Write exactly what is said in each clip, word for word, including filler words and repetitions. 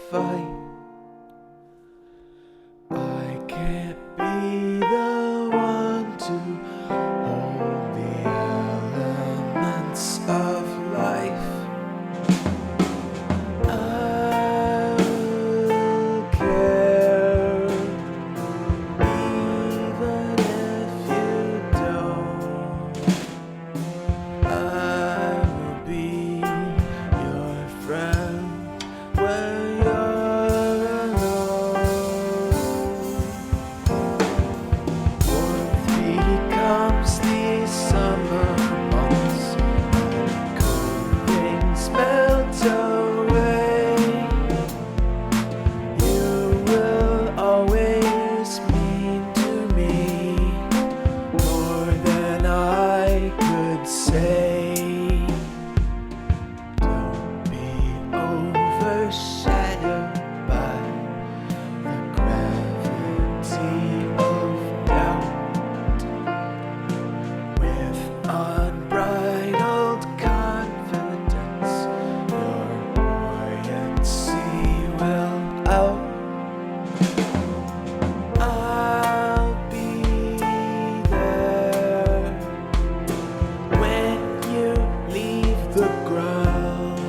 fight. I can't be the one to hold the elements of life. I'll care even if you don't. I will be your friend when you're alone. Warmth becomes these summer months, cold things melt away. You will always mean to me more than I could say. Don't be overshadowed by the gravity of doubt. With unbridled confidence, your buoyancy will out. I'll be there when you leave the ground.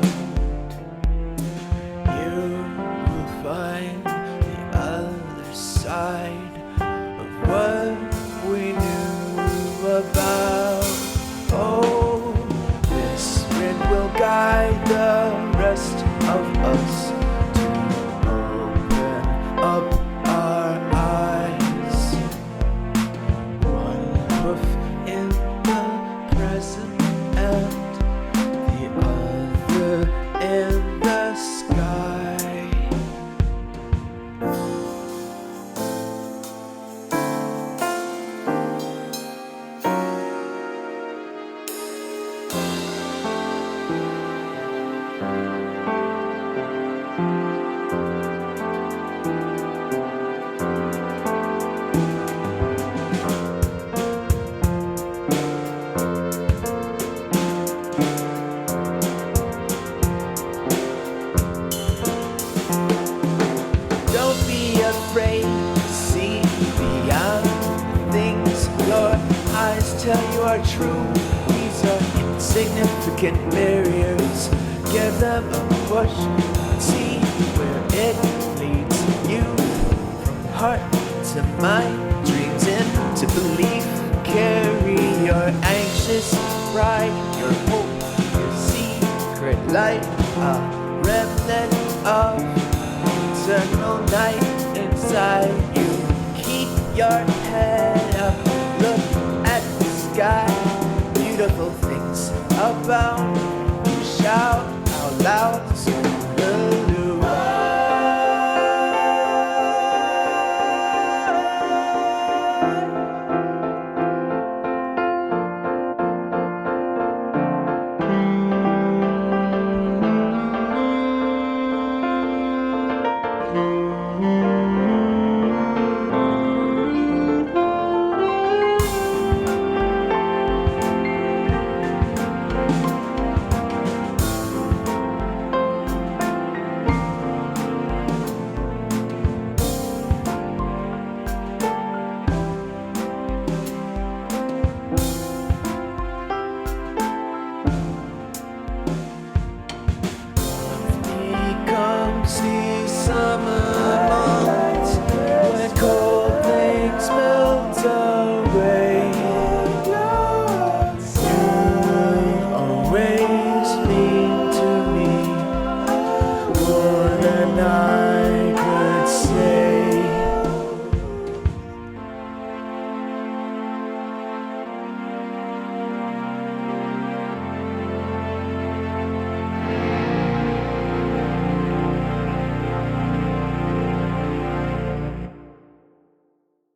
You will find the other side of what we knew about. Oh, this wind will guide the rest of us to open up our eyes. One hoof in the present and the other in the sky. Don't be afraid to see beyond things your eyes tell you are true. These are insignificant barriers. Give them a push and see where it leads you. From heart to mind, dreams into belief. Carry your anxious pride, your hope, your secret light, a remnant of eternal night inside you. Keep your head up, look at the sky. Beautiful things abound. You shout out loud, these summer months when cold things melt away. You always mean to me more than I